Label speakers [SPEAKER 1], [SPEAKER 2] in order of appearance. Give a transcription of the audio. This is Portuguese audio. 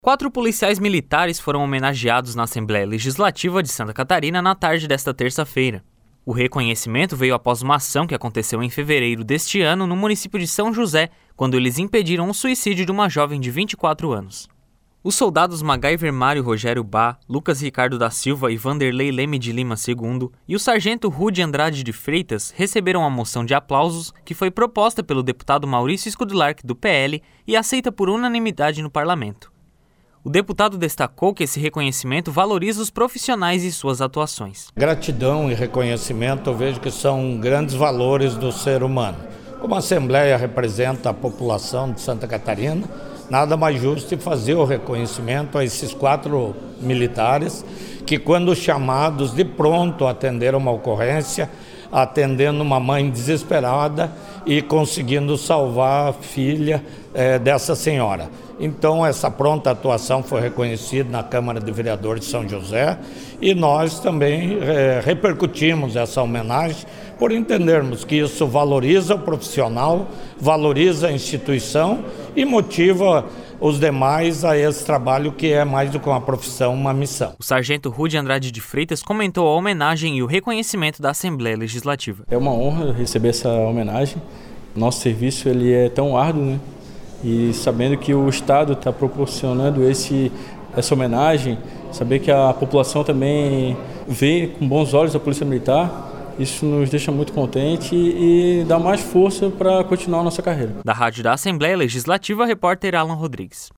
[SPEAKER 1] 4 policiais militares foram homenageados na Assembleia Legislativa de Santa Catarina na tarde desta terça-feira. O reconhecimento veio após uma ação que aconteceu em fevereiro deste ano no município de São José, quando eles impediram o suicídio de uma jovem de 24 anos. Os soldados MacGyver Mário Rogério Bá, Lucas Ricardo da Silva e Vanderlei Leme de Lima II e o sargento Rude Andrade de Freitas receberam a moção de aplausos que foi proposta pelo deputado Maurício Scudlark do PL e aceita por unanimidade no parlamento. O deputado destacou que esse reconhecimento valoriza os profissionais e suas atuações.
[SPEAKER 2] Gratidão e reconhecimento eu vejo que são grandes valores do ser humano. Como a Assembleia representa a população de Santa Catarina, nada mais justo que fazer o reconhecimento a esses 4 militares que, quando chamados, de pronto atenderam uma ocorrência, atendendo uma mãe desesperada e conseguindo salvar a filha dessa senhora. Então, essa pronta atuação foi reconhecida na Câmara de Vereadores de São José e nós também repercutimos essa homenagem por entendermos que isso valoriza o profissional, valoriza a instituição e motiva os demais a esse trabalho que é mais do que uma profissão, uma missão.
[SPEAKER 1] O sargento Rude Andrade de Freitas comentou a homenagem e o reconhecimento da Assembleia Legislativa.
[SPEAKER 3] É uma honra receber essa homenagem. Nosso serviço ele é tão árduo, né? E sabendo que o Estado está proporcionando essa homenagem, saber que a população também vê com bons olhos a Polícia Militar, isso nos deixa muito contente e dá mais força para continuar a nossa carreira.
[SPEAKER 1] Da Rádio da Assembleia Legislativa, repórter Alan Rodrigues.